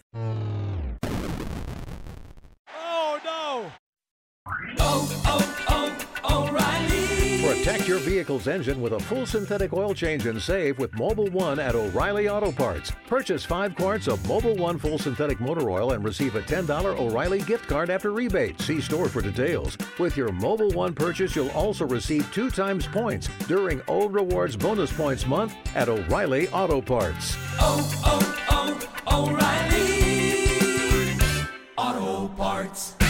S10: Oh no! Oh oh oh, O'Reilly.
S12: Protect your vehicle's engine with a full synthetic oil change and save with Mobil one at O'Reilly Auto Parts. Purchase five quarts of Mobil one full synthetic motor oil and receive a ten dollars O'Reilly gift card after rebate. See store for details. With your Mobil one purchase, you'll also receive two times points during Old Rewards Bonus Points Month at O'Reilly Auto Parts.
S10: Oh, oh, oh, O'Reilly Auto Parts.